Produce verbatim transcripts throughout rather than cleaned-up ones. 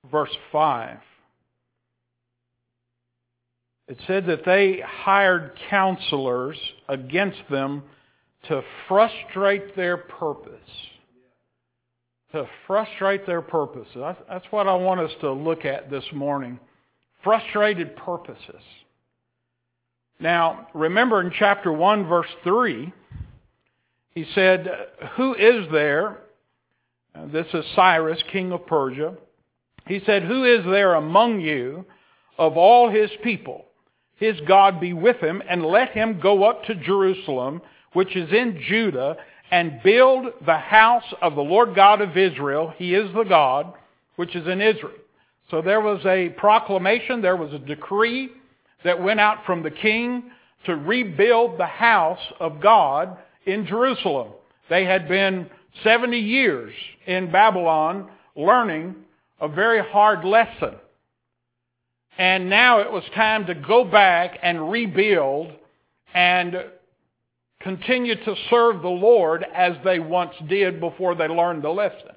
verse five. It said that they hired counselors against them to frustrate their purpose. To frustrate their purpose. That's, that's what I want us to look at this morning. Frustrated purposes. Now, remember in chapter one, verse three, he said, who is there? This is Cyrus, king of Persia. He said, who is there among you of all his people? His God be with him, and let him go up to Jerusalem, which is in Judah, and build the house of the Lord God of Israel. He is the God, which is in Israel. So there was a proclamation, there was a decree that went out from the king to rebuild the house of God in Jerusalem. They had been seventy years in Babylon learning a very hard lesson. And now it was time to go back and rebuild and continue to serve the Lord as they once did before they learned the lesson.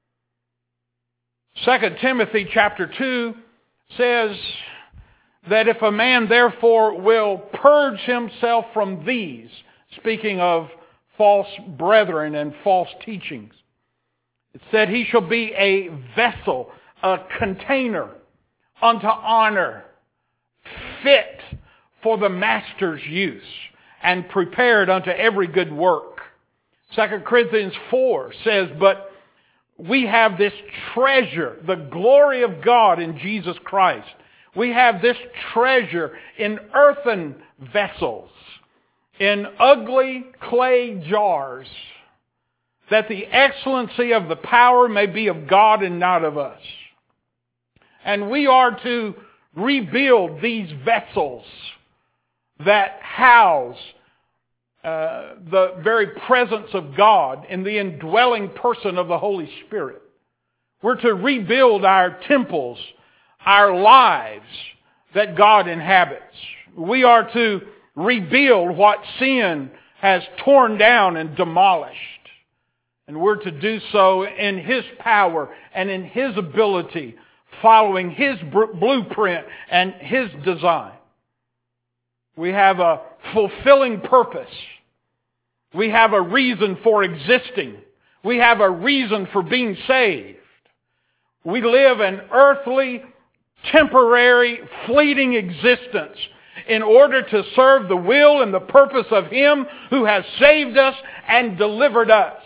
Second Timothy chapter two says that if a man therefore will purge himself from these, speaking of false brethren and false teachings, it said he shall be a vessel, a container unto honor, fit for the master's use, and prepared unto every good work. Second Corinthians four says, but we have this treasure, the glory of God in Jesus Christ. We have this treasure in earthen vessels, in ugly clay jars, that the excellency of the power may be of God and not of us. And we are to rebuild these vessels that house uh, the very presence of God in the indwelling person of the Holy Spirit. We're to rebuild our temples, our lives that God inhabits. We are to rebuild what sin has torn down and demolished. And we're to do so in His power and in His ability, following His blueprint and His design. We have a fulfilling purpose. We have a reason for existing. We have a reason for being saved. We live an earthly, temporary, fleeting existence in order to serve the will and the purpose of Him who has saved us and delivered us.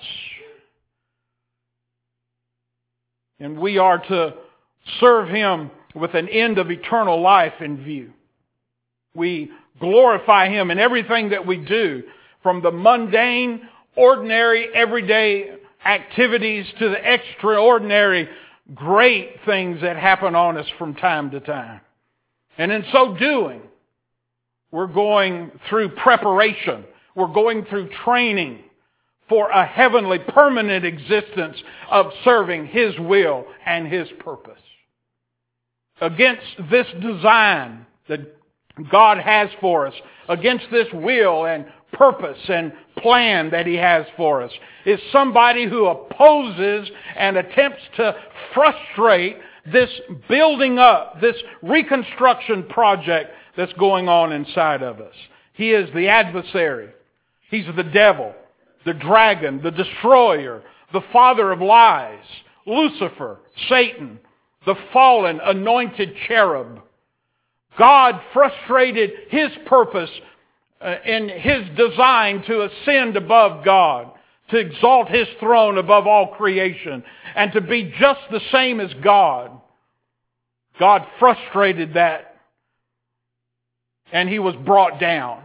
And we are to serve Him with an end of eternal life in view. We glorify Him in everything that we do, from the mundane, ordinary, everyday activities to the extraordinary, great things that happen on us from time to time. And in so doing, we're going through preparation. We're going through training for a heavenly, permanent existence of serving His will and His purpose. Against this design that God has for us, against this will and purpose and plan that He has for us, is somebody who opposes and attempts to frustrate this building up, this reconstruction project that's going on inside of us. He is the adversary. He's the devil, the dragon, the destroyer, the father of lies, Lucifer, Satan, the fallen anointed cherub. God frustrated His purpose uh, in His design to ascend above God, to exalt His throne above all creation, and to be just the same as God. God frustrated that, and He was brought down.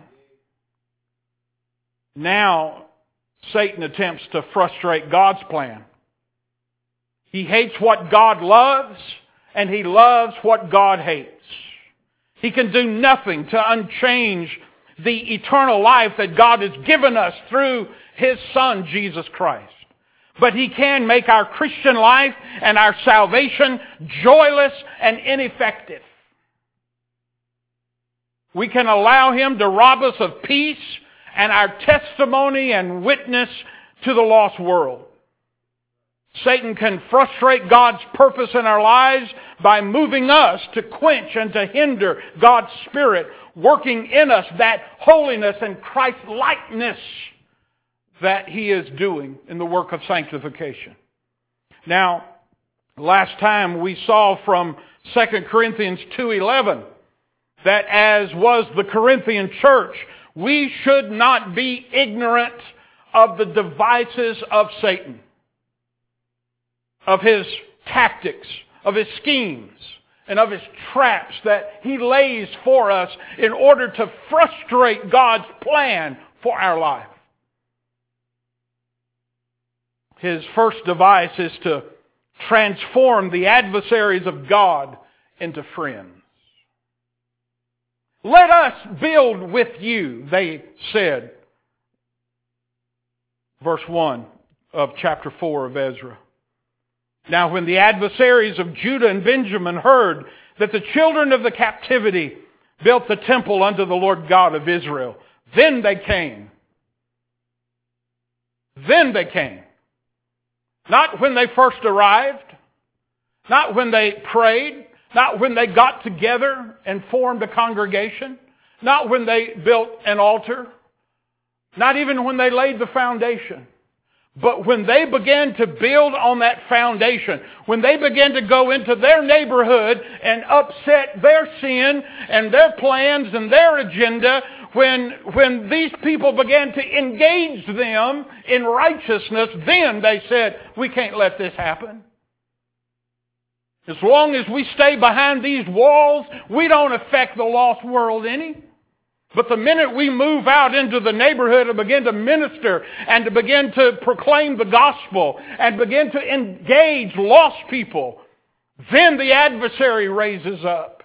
Now, Satan attempts to frustrate God's plan. He hates what God loves, and he loves what God hates. He can do nothing to unchange the eternal life that God has given us through His Son, Jesus Christ. But He can make our Christian life and our salvation joyless and ineffective. We can allow Him to rob us of peace and our testimony and witness to the lost world. Satan can frustrate God's purpose in our lives by moving us to quench and to hinder God's Spirit, working in us that holiness and Christ-likeness that He is doing in the work of sanctification. Now, last time we saw from Second Corinthians two eleven that as was the Corinthian church, we should not be ignorant of the devices of Satan, of his tactics, of his schemes, and of his traps that he lays for us in order to frustrate God's plan for our life. His first device is to transform the adversaries of God into friends. Let us build with you, they said. Verse one of chapter four of Ezra. Now when the adversaries of Judah and Benjamin heard that the children of the captivity built the temple unto the Lord God of Israel, then they came. Then they came. Not when they first arrived. Not when they prayed. Not when they got together and formed a congregation. Not when they built an altar. Not even when they laid the foundation. But when they began to build on that foundation, when they began to go into their neighborhood and upset their sin and their plans and their agenda, when, when these people began to engage them in righteousness, then they said, we can't let this happen. As long as we stay behind these walls, we don't affect the lost world any. But the minute we move out into the neighborhood and begin to minister and to begin to proclaim the gospel and begin to engage lost people, then the adversary raises up.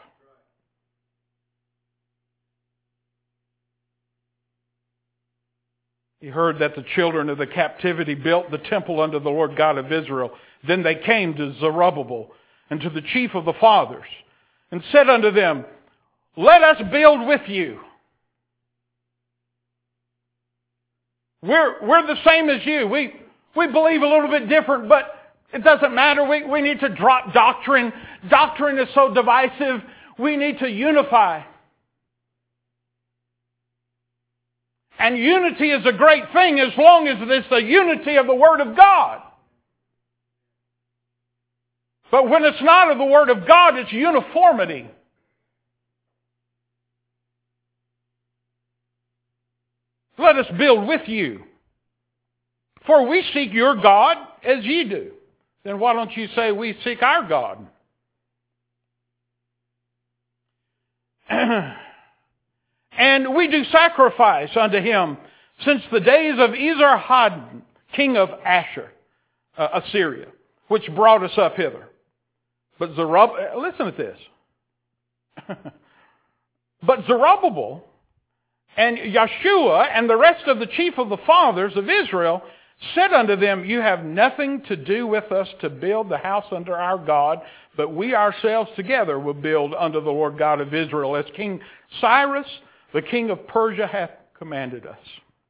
He heard that the children of the captivity built the temple unto the Lord God of Israel. Then they came to Zerubbabel and to the chief of the fathers and said unto them, let us build with you. We're, we're the same as you. We, we believe a little bit different, but it doesn't matter. We, we need to drop doctrine. Doctrine is so divisive. We need to unify. And unity is a great thing as long as it's the unity of the Word of God. But when it's not of the Word of God, it's uniformity. Let us build with you. For we seek your God as ye do. Then why don't you say we seek our God? And we do sacrifice unto him since the days of Esarhaddon, king of Asher, uh, Assyria, which brought us up hither. But Zerubbabel, listen to this. But Zerubbabel and Yeshua and the rest of the chief of the fathers of Israel said unto them, you have nothing to do with us to build the house unto our God, but we ourselves together will build unto the Lord God of Israel, as King Cyrus, the king of Persia, hath commanded us.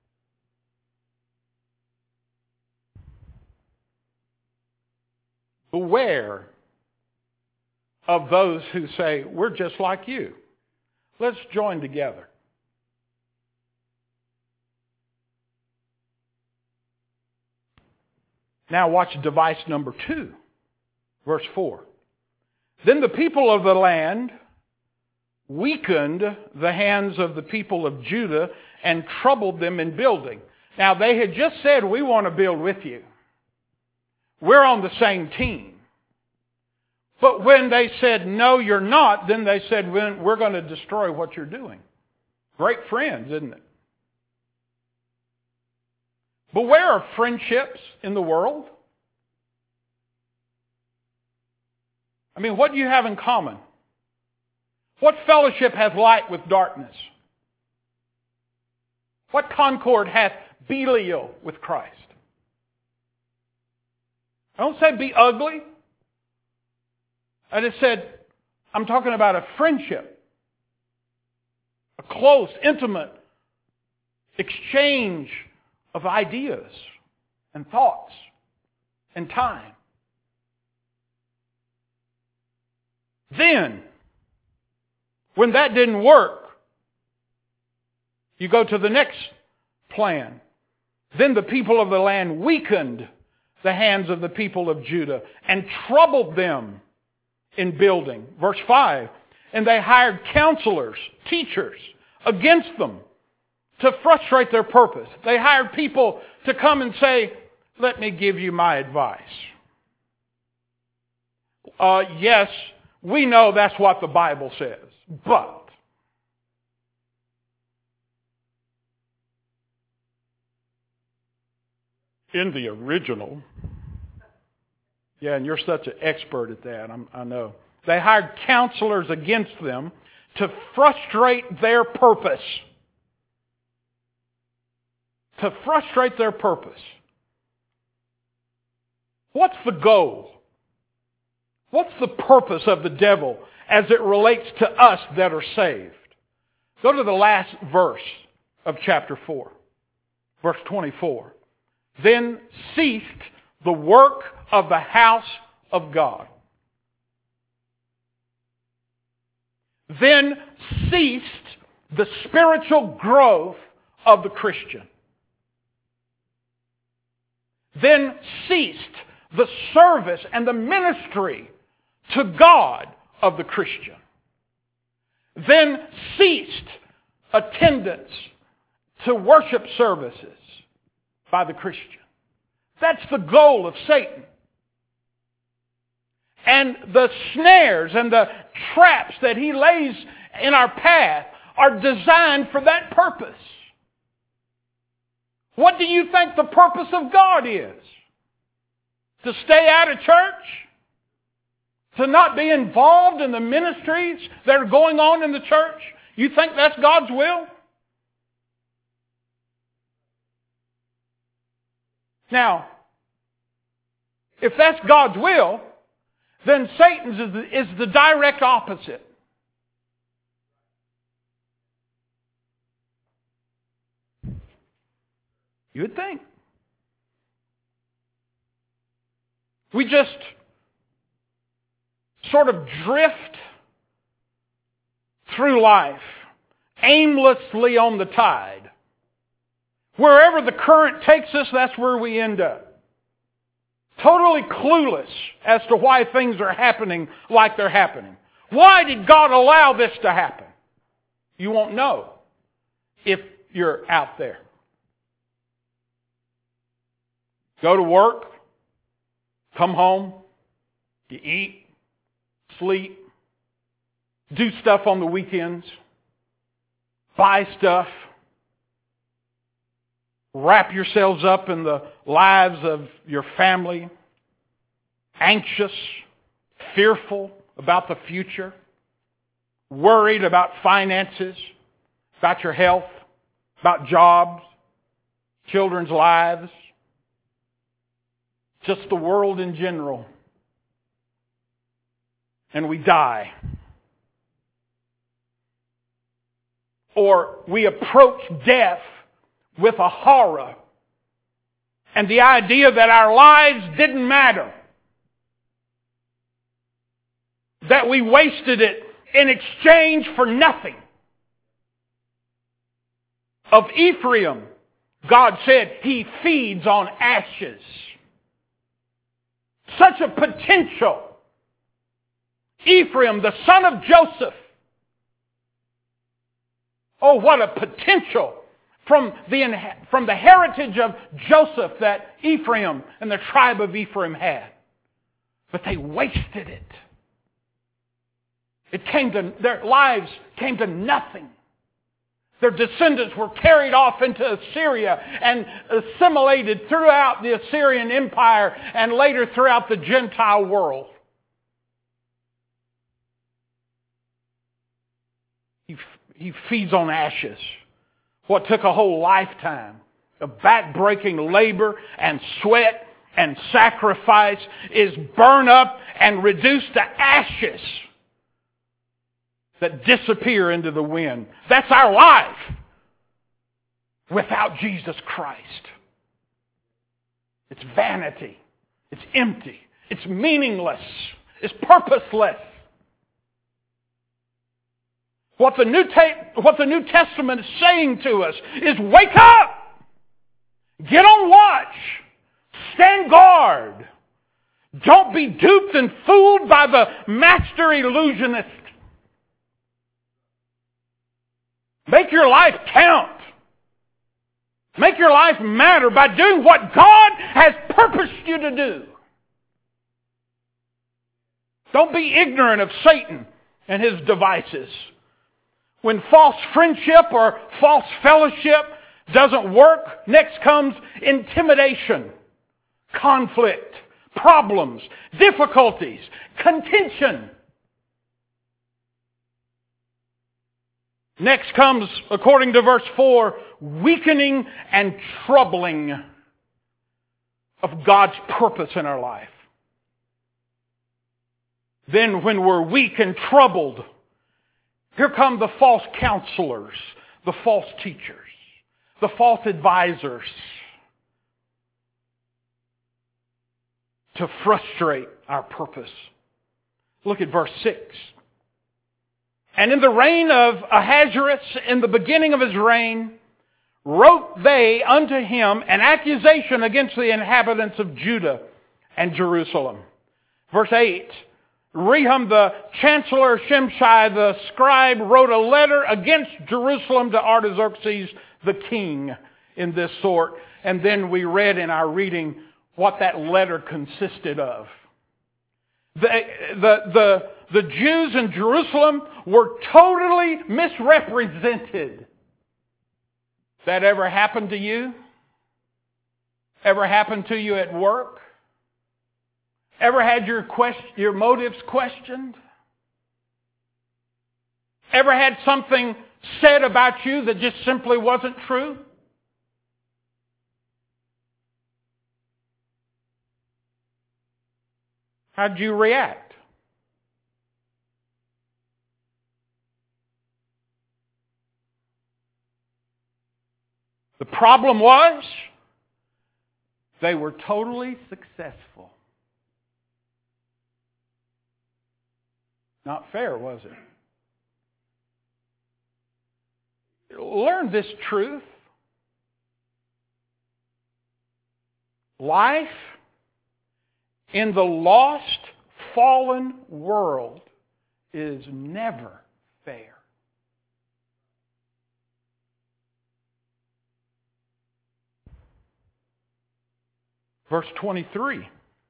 Beware of those who say, we're just like you. Let's join together. Now watch device number two, verse four. Then the people of the land weakened the hands of the people of Judah and troubled them in building. Now they had just said, we want to build with you. We're on the same team. But when they said, no, you're not, then they said, we're going to destroy what you're doing. Great friends, isn't it? Beware of friendships in the world. I mean, what do you have in common? What fellowship hath light with darkness? What concord hath Belial with Christ? I don't say be ugly. I just said, I'm talking about a friendship. A close, intimate exchange of ideas and thoughts and time. Then, when that didn't work, you go to the next plan. Then the people of the land weakened the hands of the people of Judah and troubled them in building. Verse five, and they hired counselors, teachers, against them to frustrate their purpose. They hired people to come and say, let me give you my advice. Uh, yes, we know that's what the Bible says, but in the original, yeah, and you're such an expert at that, I'm, I know. They hired counselors against them to frustrate their purpose. To frustrate their purpose. What's the goal? What's the purpose of the devil as it relates to us that are saved? Go to the last verse of chapter four. Verse twenty-four. Then ceased the work of the house of God. Then ceased the spiritual growth of the Christian. Then ceased the service and the ministry to God of the Christian. Then ceased attendance to worship services by the Christian. That's the goal of Satan. And the snares and the traps that he lays in our path are designed for that purpose. What do you think the purpose of God is? To stay out of church? To not be involved in the ministries that are going on in the church? You think that's God's will? Now, if that's God's will, then Satan's is the, is the direct opposite. You would think. We just sort of drift through life aimlessly on the tide. Wherever the current takes us, that's where we end up. Totally clueless as to why things are happening like they're happening. Why did God allow this to happen? You won't know if you're out there. Go to work, come home, you eat, sleep, do stuff on the weekends, buy stuff, wrap yourselves up in the lives of your family, anxious, fearful about the future, worried about finances, about your health, about jobs, children's lives, just the world in general. And we die. Or we approach death with a horror and the idea that our lives didn't matter. That we wasted it in exchange for nothing. Of Ephraim, God said, he feeds on ashes. Such a potential. Ephraim, the son of Joseph. Oh, what a potential from the, from the heritage of Joseph that Ephraim and the tribe of Ephraim had. But they wasted it. It came to, their lives came to nothing. Their descendants were carried off into Assyria and assimilated throughout the Assyrian Empire and later throughout the Gentile world. He, he feeds on ashes. What took a whole lifetime of back-breaking labor and sweat and sacrifice is burned up and reduced to ashes that disappear into the wind. That's our life without Jesus Christ. It's vanity. It's empty. It's meaningless. It's purposeless. What the New Ta- what the New Testament is saying to us is wake up! Get on watch! Stand guard! Don't be duped and fooled by the master illusionist. Make your life count. Make your life matter by doing what God has purposed you to do. Don't be ignorant of Satan and his devices. When false friendship or false fellowship doesn't work, next comes intimidation, conflict, problems, difficulties, contention. Next comes, according to verse four, weakening and troubling of God's purpose in our life. Then when we're weak and troubled, here come the false counselors, the false teachers, the false advisors to frustrate our purpose. Look at verse six. And in the reign of Ahasuerus, in the beginning of his reign, wrote they unto him an accusation against the inhabitants of Judah and Jerusalem. Verse eight. Rehum the chancellor, Shimshai the scribe, wrote a letter against Jerusalem to Artaxerxes the king in this sort. And then we read in our reading what that letter consisted of. The, the, the, the Jews in Jerusalem were totally misrepresented. That ever happened to you? Ever happened to you at work? Ever had your question, your motives questioned? Ever had something said about you that just simply wasn't true? How'd you react? The problem was they were totally successful. Not fair, was it? Learn this truth. Life in the lost, fallen world is never fair. Verse twenty-three.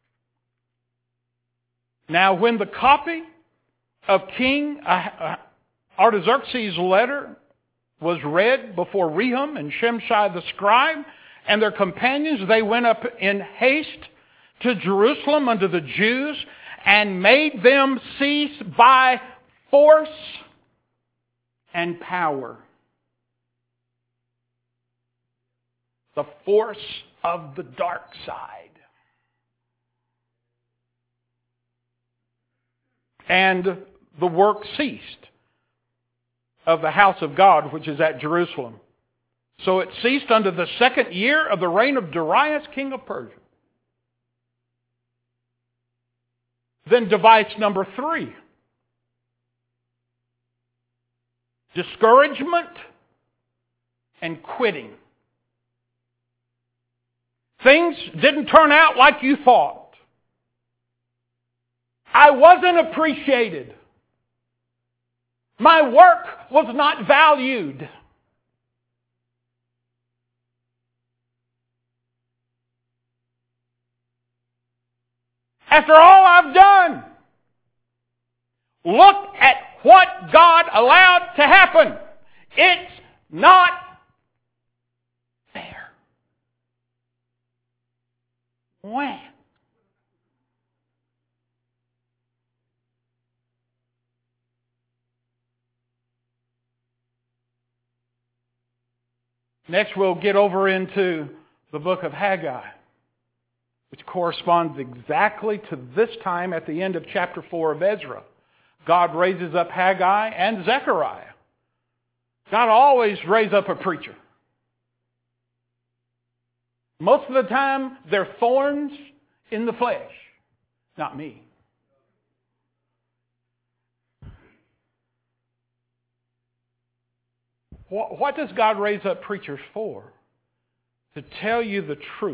Now when the copy of King Artaxerxes' letter was read before Rehum and Shimshai the scribe and their companions, they went up in haste to Jerusalem unto the Jews and made them cease by force and power. The force of the dark side. And the work ceased of the house of God, which is at Jerusalem. So it ceased unto the second year of the reign of Darius, king of Persia. Then device number three. Discouragement and quitting. Things didn't turn out like you thought. I wasn't appreciated. My work was not valued. After all I've done, look at what God allowed to happen. It's not fair. When? Next we'll get over into the book of Haggai, which corresponds exactly to this time at the end of chapter four of Ezra. God raises up Haggai and Zechariah. God always raises up a preacher. Most of the time, they're thorns in the flesh, not me. What does God raise up preachers for? To tell you the truth.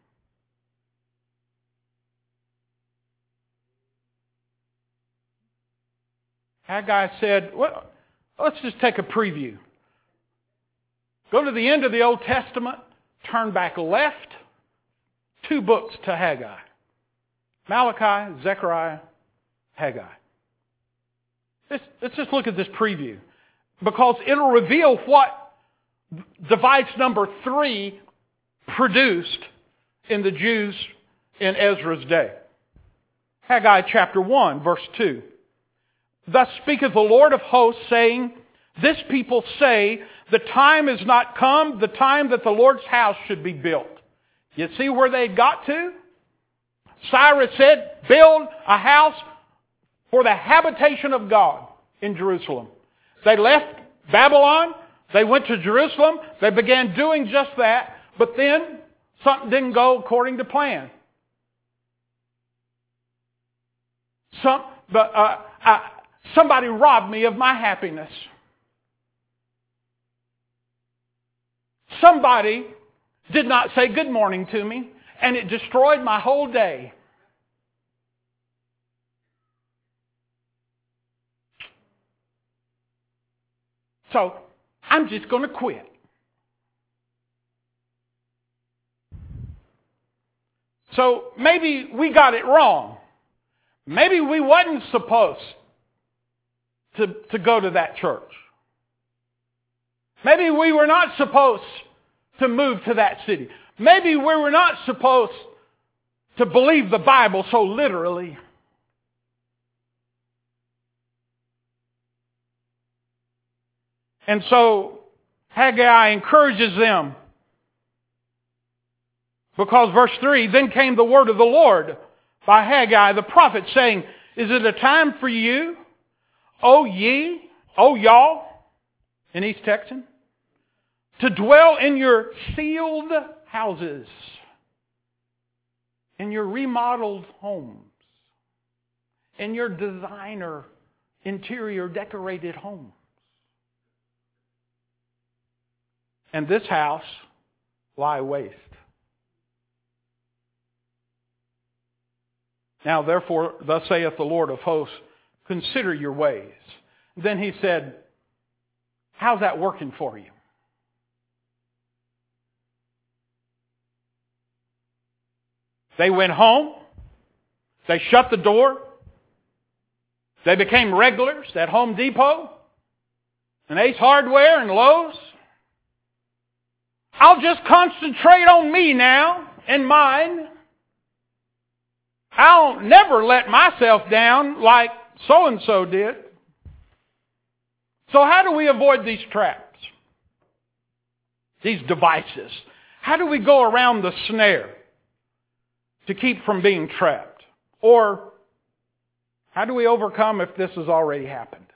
Haggai said, well, let's just take a preview. Go to the end of the Old Testament, turn back left, two books to Haggai. Malachi, Zechariah, Haggai. Let's, let's just look at this preview. Because it'll reveal what device number three produced in the Jews in Ezra's day. Haggai chapter one, verse two. Thus speaketh the Lord of hosts, saying, This people say, the time is not come, the time that the Lord's house should be built. You see where they got to? Cyrus said, build a house for the habitation of God in Jerusalem. They left Babylon. They went to Jerusalem. They began doing just that. But then something didn't go according to plan. Some, but, uh, uh, somebody robbed me of my happiness. Somebody did not say good morning to me, and it destroyed my whole day. So, I'm just going to quit. So, maybe we got it wrong. Maybe we wasn't supposed to, to go to that church. Maybe we were not supposed to move to that city. Maybe we were not supposed to believe the Bible so literally. And so Haggai encourages them. Because verse three, then came the word of the Lord by Haggai the prophet, saying, Is it a time for you, O ye, O y'all, in East Texan, to dwell in your sealed houses, in your remodeled homes, in your designer, interior decorated homes? And this house lie waste. Now therefore, thus saith the Lord of hosts, consider your ways. Then he said, how's that working for you? They went home. They shut the door. They became regulars at Home Depot and Ace Hardware and Lowe's. I'll just concentrate on me now and mine. I'll never let myself down like so-and-so did. So how do we avoid these traps? These devices? How do we go around the snare to keep from being trapped? Or how do we overcome if this has already happened?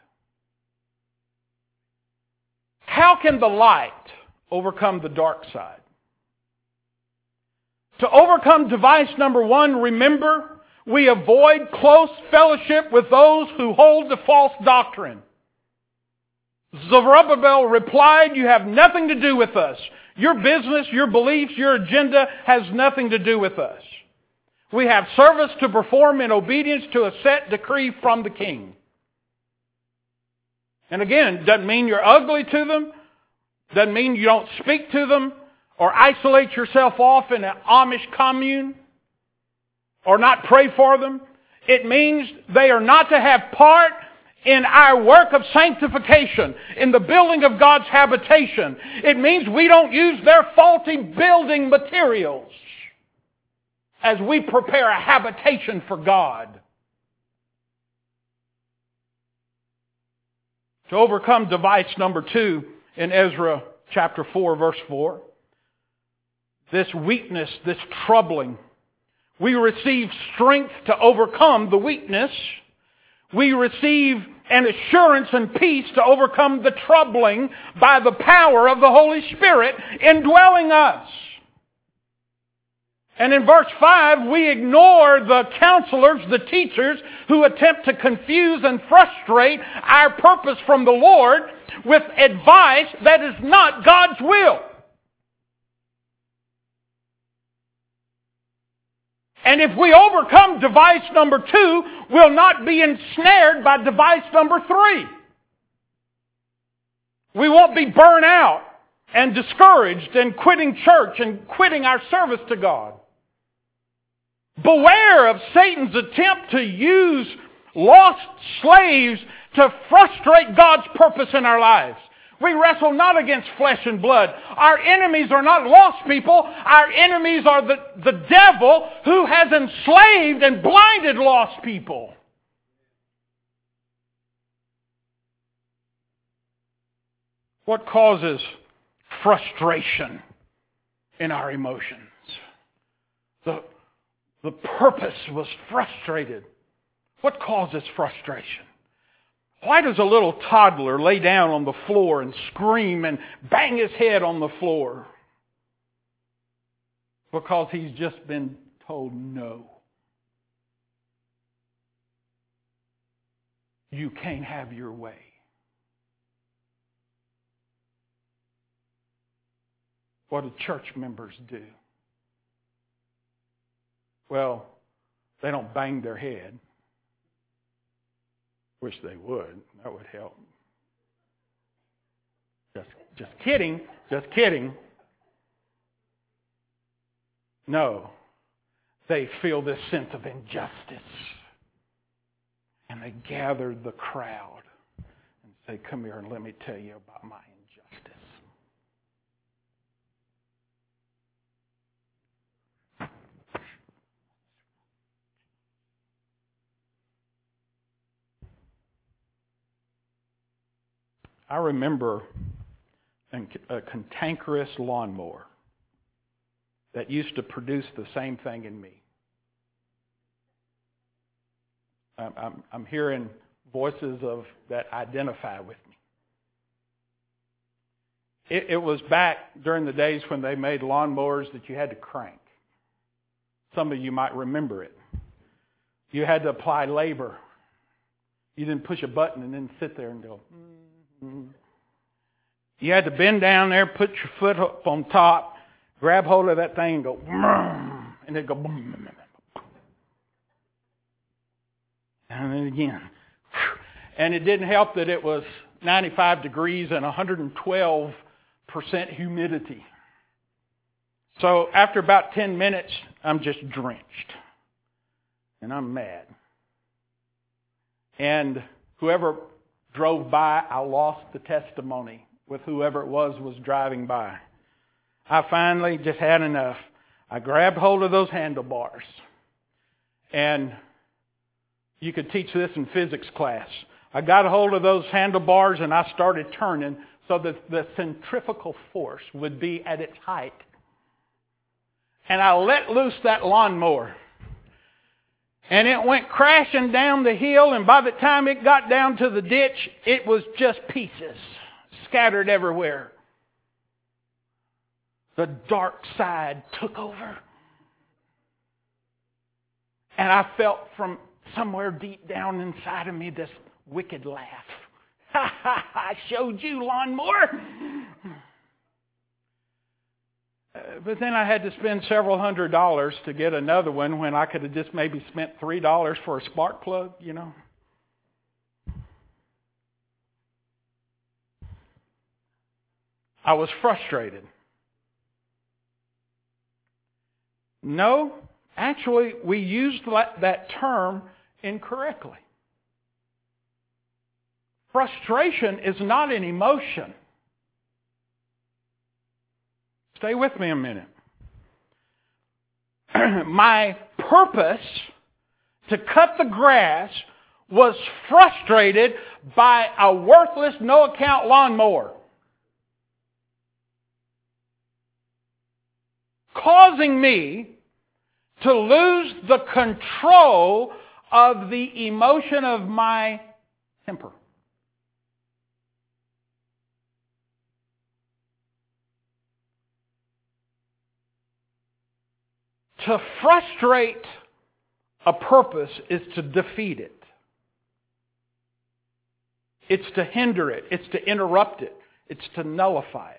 How can the light overcome the dark side? To overcome device number one, remember, we avoid close fellowship with those who hold the false doctrine. Zerubbabel replied, you have nothing to do with us. Your business, your beliefs, your agenda has nothing to do with us. We have service to perform in obedience to a set decree from the king. And again, doesn't mean you're ugly to them. Doesn't mean you don't speak to them or isolate yourself off in an Amish commune or not pray for them. It means they are not to have part in our work of sanctification, in the building of God's habitation. It means we don't use their faulty building materials as we prepare a habitation for God. To overcome device number two in Ezra chapter four, verse four, this weakness, this troubling, we receive strength to overcome the weakness. We receive an assurance and peace to overcome the troubling by the power of the Holy Spirit indwelling us. And in verse five, we ignore the counselors, the teachers, who attempt to confuse and frustrate our purpose from the Lord with advice that is not God's will. And if we overcome device number two, we'll not be ensnared by device number three. We won't be burnt out and discouraged and quitting church and quitting our service to God. Beware of Satan's attempt to use lost slaves to frustrate God's purpose in our lives. We wrestle not against flesh and blood. Our enemies are not lost people. Our enemies are the, the devil who has enslaved and blinded lost people. What causes frustration in our emotions? The, the purpose was frustrated. What causes frustration? Why does a little toddler lay down on the floor and scream and bang his head on the floor? Because he's just been told no. You can't have your way. What do church members do? Well, they don't bang their head. Wish they would. That would help. Just, just kidding. Just kidding. No. They feel this sense of injustice. And they gather the crowd and say, come here and let me tell you about my injustice. I remember a cantankerous lawnmower that used to produce the same thing in me. I'm, I'm hearing voices of that identify with me. It, it was back during the days when they made lawnmowers that you had to crank. Some of you might remember it. You had to apply labor. You didn't push a button and then sit there and go, mm-hmm. You had to bend down there, put your foot up on top, grab hold of that thing and go, and it'd go, boom. And then again. And it didn't help that it was ninety-five degrees and one hundred twelve percent humidity. So after about ten minutes, I'm just drenched. And I'm mad. And whoever drove by, I lost the testimony with whoever it was was driving by. I finally just had enough. I grabbed hold of those handlebars. And you could teach this in physics class. I got a hold of those handlebars and I started turning so that the centrifugal force would be at its height. And I let loose that lawnmower. And it went crashing down the hill, and by the time it got down to the ditch, it was just pieces scattered everywhere. The dark side took over. And I felt from somewhere deep down inside of me this wicked laugh. Ha ha ha, I showed you, lawnmower. Uh, but then I had to spend several hundred dollars to get another one when I could have just maybe spent three dollars for a spark plug, you know. I was frustrated. No, actually, we used that term incorrectly. Frustration is not an emotion. Stay with me a minute. My purpose to cut the grass was frustrated by a worthless, no-account lawnmower, causing me to lose the control of the emotion of my temper. To frustrate a purpose is to defeat it. It's to hinder it. It's to interrupt it. It's to nullify it.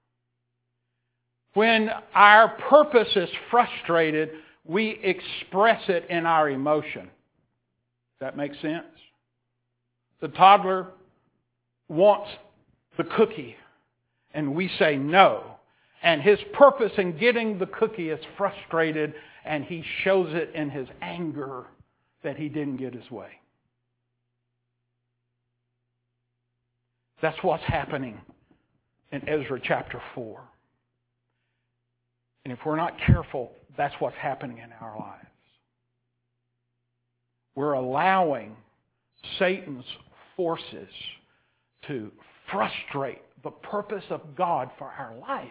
When our purpose is frustrated, we express it in our emotion. Does that make sense? The toddler wants the cookie, and we say no. And his purpose in getting the cookie is frustrated, and he shows it in his anger that he didn't get his way. That's what's happening in Ezra chapter four. And if we're not careful, that's what's happening in our lives. We're allowing Satan's forces to frustrate the purpose of God for our life.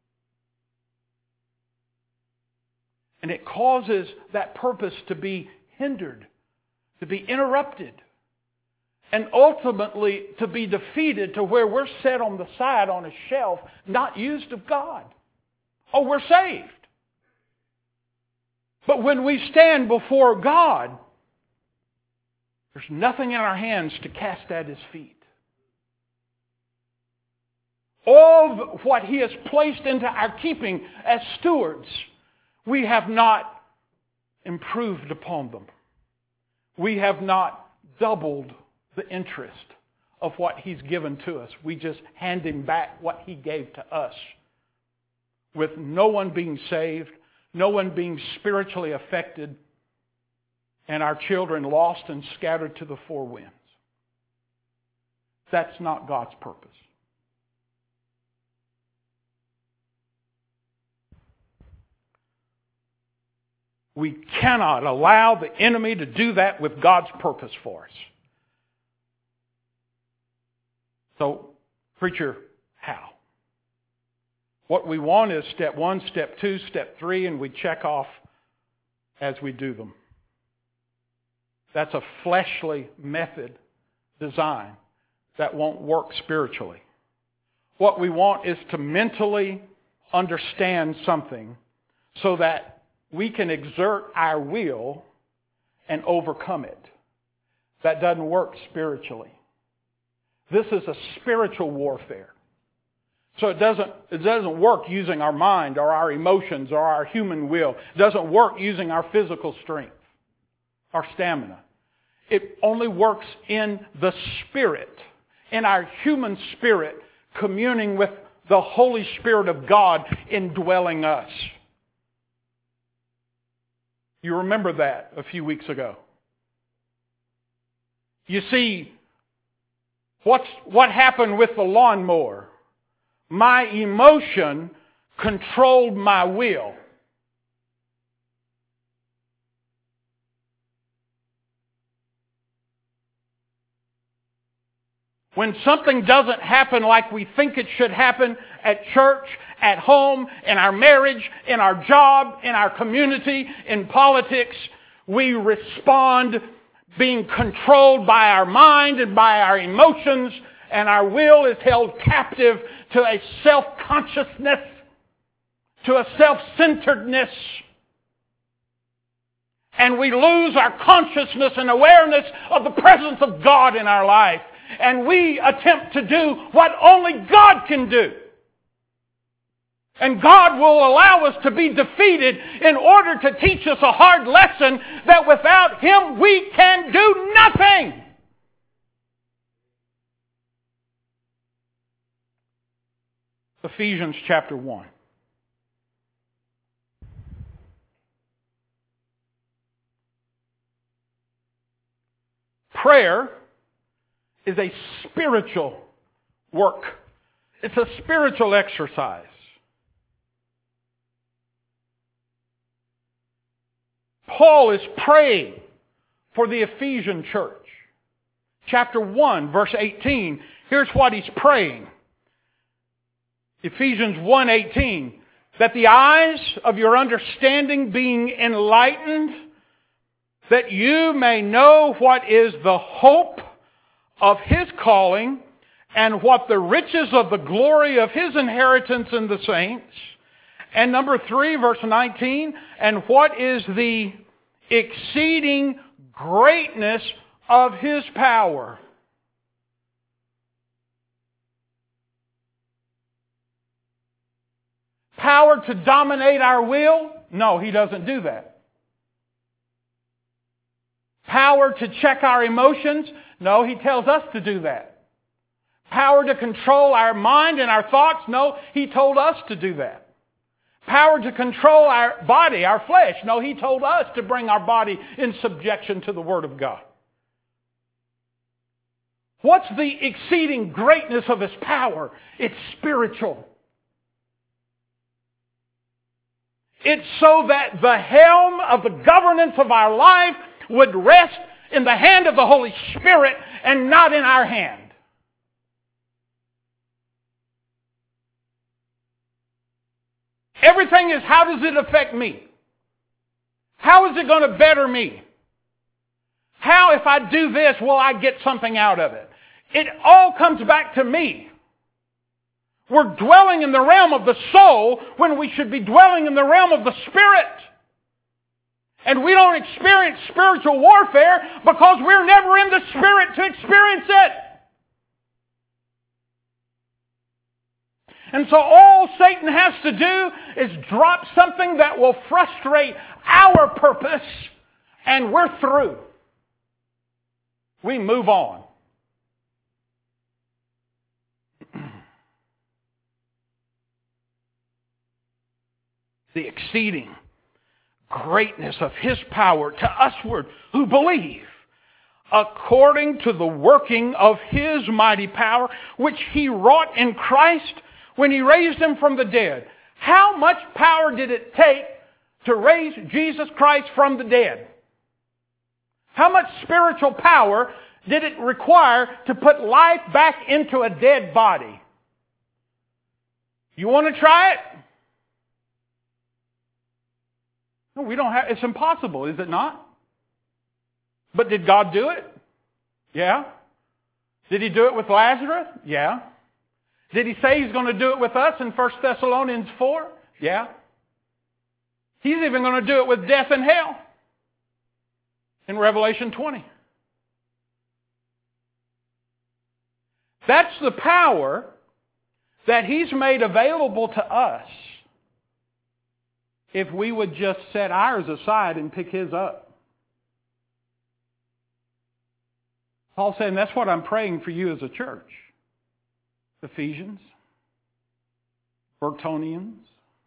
And it causes that purpose to be hindered, to be interrupted, and ultimately to be defeated to where we're set on the side on a shelf, not used of God. Oh, we're saved. But when we stand before God, there's nothing in our hands to cast at His feet. All of what He has placed into our keeping as stewards, we have not improved upon them. We have not doubled the interest of what He's given to us. We just hand Him back what He gave to us, with no one being saved, no one being spiritually affected, and our children lost and scattered to the four winds. That's not God's purpose. We cannot allow the enemy to do that with God's purpose for us. So, preacher, how? What we want is step one, step two, step three, and we check off as we do them. That's a fleshly method design that won't work spiritually. What we want is to mentally understand something so that we can exert our will and overcome it. That doesn't work spiritually. This is a spiritual warfare. So it doesn't, it doesn't work using our mind or our emotions or our human will. It doesn't work using our physical strength, our stamina. It only works in the Spirit, in our human spirit, communing with the Holy Spirit of God indwelling us. You remember that a few weeks ago. You see, what's, what happened with the lawnmower? My emotion controlled my will. When something doesn't happen like we think it should happen at church, at home, in our marriage, in our job, in our community, in politics, we respond being controlled by our mind and by our emotions, and our will is held captive to a self-consciousness, to a self-centeredness. And we lose our consciousness and awareness of the presence of God in our life. And we attempt to do what only God can do. And God will allow us to be defeated in order to teach us a hard lesson that without Him we can do nothing. Ephesians chapter one. Prayer is a spiritual work. It's a spiritual exercise. Paul is praying for the Ephesian church. Chapter one, verse eighteen. Here's what he's praying. Ephesians one eighteen. That the eyes of your understanding being enlightened, that you may know what is the hope of His calling, and what the riches of the glory of His inheritance in the saints, And number three, verse nineteen, and what is the exceeding greatness of His power? Power to dominate our will? No, He doesn't do that. Power to check our emotions? No, He tells us to do that. Power to control our mind and our thoughts? No, He told us to do that. Power to control our body, our flesh? No, He told us to bring our body in subjection to the Word of God. What's the exceeding greatness of His power? It's spiritual. It's so that the helm of the governance of our life would rest in the hand of the Holy Spirit and not in our hand. Everything is, how does it affect me? How is it going to better me? How, if I do this, will I get something out of it? It all comes back to me. We're dwelling in the realm of the soul when we should be dwelling in the realm of the Spirit. And we don't experience spiritual warfare because we're never in the Spirit to experience it. And so all Satan has to do is drop something that will frustrate our purpose, and we're through. We move on. The exceeding greatness of His power to usward who believe, according to the working of His mighty power, which He wrought in Christ when He raised Him from the dead. How much power did it take to raise Jesus Christ from the dead? How much spiritual power did it require to put life back into a dead body? You want to try it? No, we don't have, it's impossible, is it not? But did God do it? Yeah. Did He do it with Lazarus? Yeah. Did He say He's going to do it with us in First Thessalonians four? Yeah. He's even going to do it with death and hell in Revelation twenty. That's the power that He's made available to us if we would just set ours aside and pick His up. Paul's saying that's what I'm praying for you as a church. Ephesians, Bertonians.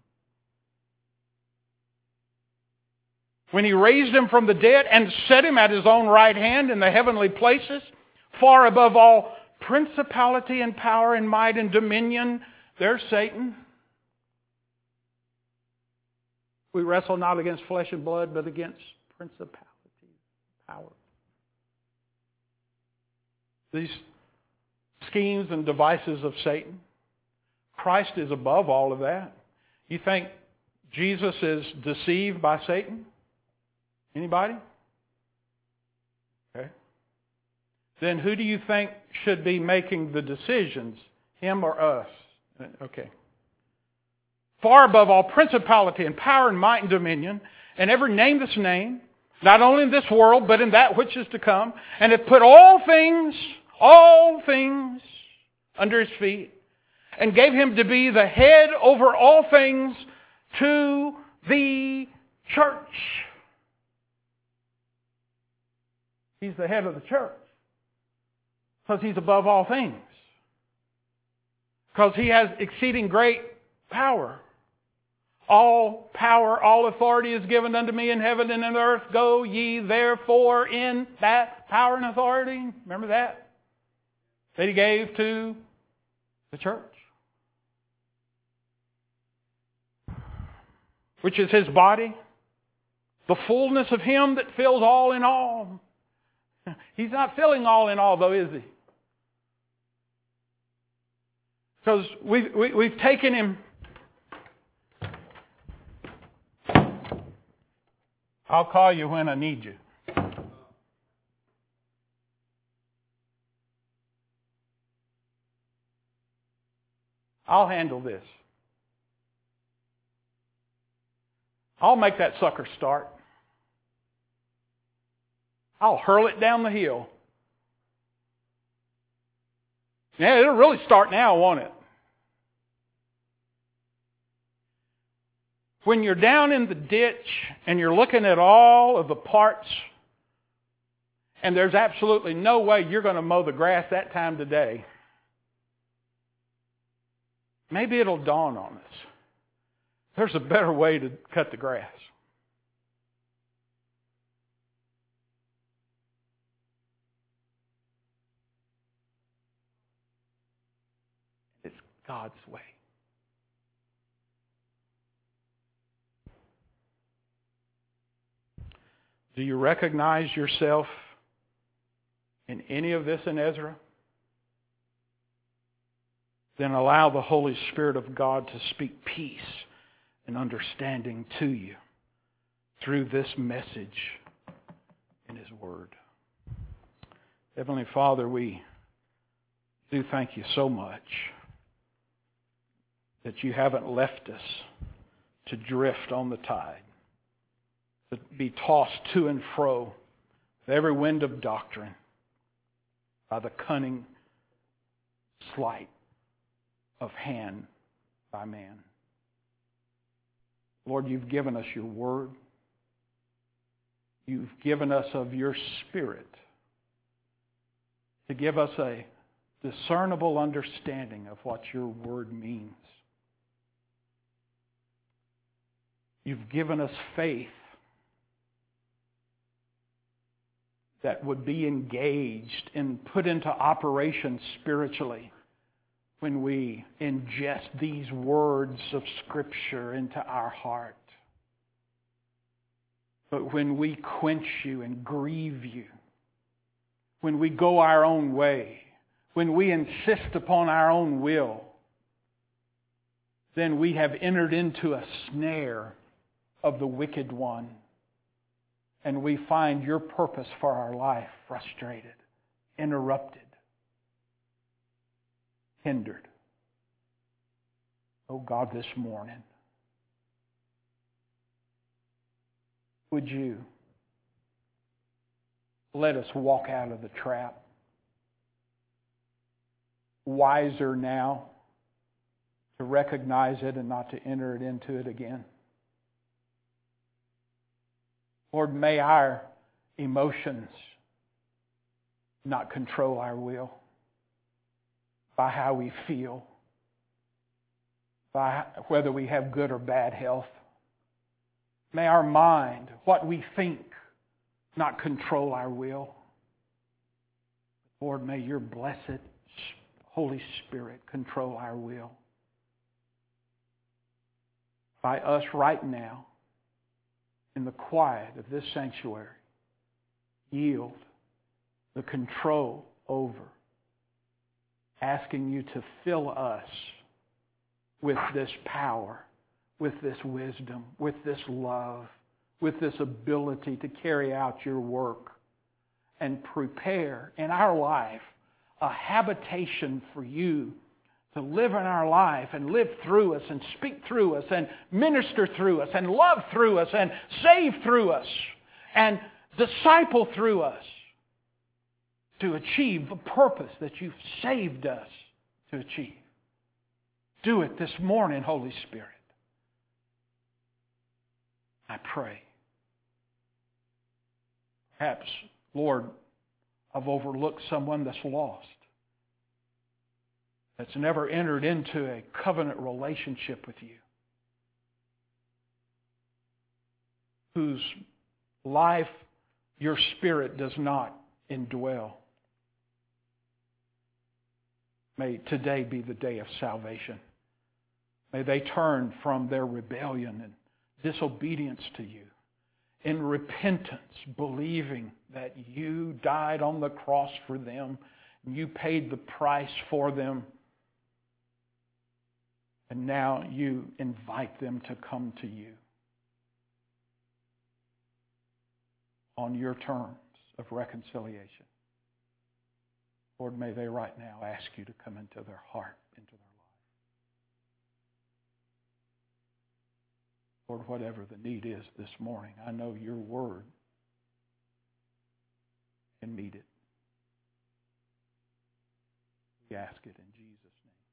When He raised Him from the dead and set Him at His own right hand in the heavenly places, far above all principality and power and might and dominion, there's Satan. We wrestle not against flesh and blood, but against principalities, power. These schemes and devices of Satan. Christ is above all of that. You think Jesus is deceived by Satan? Anybody? Okay. Then who do you think should be making the decisions? Him or us? Okay. Far above all principality and power and might and dominion, and every name that's named, not only in this world, but in that which is to come, and have put all things, all things under His feet, and gave Him to be the head over all things to the church. He's the head of the church because He's above all things. Because He has exceeding great power. All power, all authority is given unto me in heaven and in earth. Go ye therefore in that power and authority. Remember that? That He gave to the church. Which is His body. The fullness of Him that fills all in all. He's not filling all in all though, is He? Because we've, we, we've taken Him... I'll call you when I need you. I'll handle this. I'll make that sucker start. I'll hurl it down the hill. Yeah, it'll really start now, won't it? When you're down in the ditch and you're looking at all of the parts, and there's absolutely no way you're going to mow the grass that time today, maybe it'll dawn on us. There's a better way to cut the grass. It's God's way. Do you recognize yourself in any of this in Ezra? Then allow the Holy Spirit of God to speak peace and understanding to you through this message in His Word. Heavenly Father, we do thank you so much that you haven't left us to drift on the tide, to be tossed to and fro with every wind of doctrine by the cunning sleight of hand by man. Lord, you've given us your word. You've given us of your Spirit to give us a discernible understanding of what your word means. You've given us faith that would be engaged and put into operation spiritually when we ingest these words of Scripture into our heart. But when we quench you and grieve you, when we go our own way, when we insist upon our own will, then we have entered into a snare of the wicked one. And we find your purpose for our life frustrated, interrupted, hindered. Oh God, this morning, would you let us walk out of the trap, wiser now to recognize it and not to enter it into it again. Lord, may our emotions not control our will by how we feel, by whether we have good or bad health. May our mind, what we think, not control our will. Lord, may your blessed Holy Spirit control our will. By us right now, in the quiet of this sanctuary, yield the control over, asking you to fill us with this power, with this wisdom, with this love, with this ability to carry out your work and prepare in our life a habitation for you to live in our life and live through us and speak through us and minister through us and love through us and save through us and disciple through us to achieve the purpose that you've saved us to achieve. Do it this morning, Holy Spirit. I pray. Perhaps, Lord, I've overlooked someone that's lost, that's never entered into a covenant relationship with you, whose life your Spirit does not indwell. May today be the day of salvation. May they turn from their rebellion and disobedience to you in repentance, believing that you died on the cross for them, and you paid the price for them. And now you invite them to come to you on your terms of reconciliation. Lord, may they right now ask you to come into their heart, into their Lord, whatever the need is this morning, I know your word can meet it. We ask it in Jesus' name.